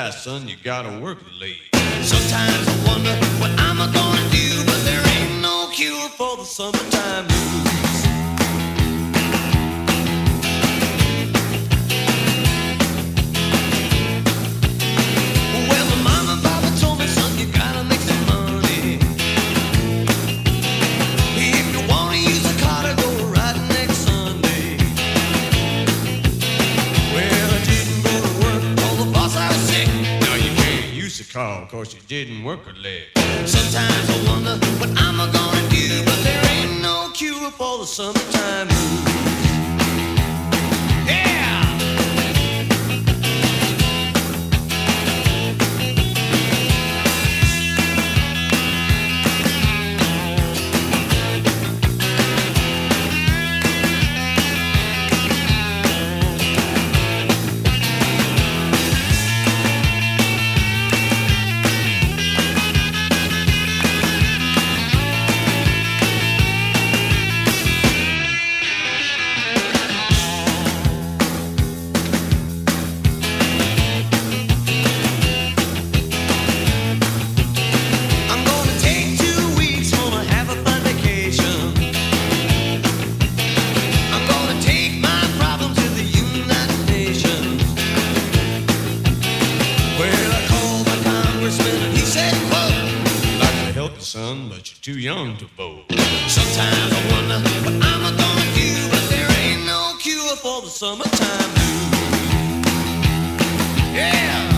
guy, son, you gotta work late. Sometimes I wonder what I'm gonna do, but there ain't no cure for the summertime blues. Well, my mama and papa told me, son, you gotta make some money. If you wanna use a car to go riding next Sunday. Well, I didn't go to work, told the boss I was sick. Now you can't use the car, cause you didn't work a leg. Sometimes I wonder what I'm gonna do, but there ain't no cure for the summertime blues. Yeah! I'm gonna take 2 weeks, gonna have a fun vacation. I'm gonna take my problem to the United Nations. Well, I called my congressman and he said, quote, Like to help you, son, but you're too young to vote. sometimes I wonder what I'm gonna do, but there ain't no cure for the summertime blues. Yeah!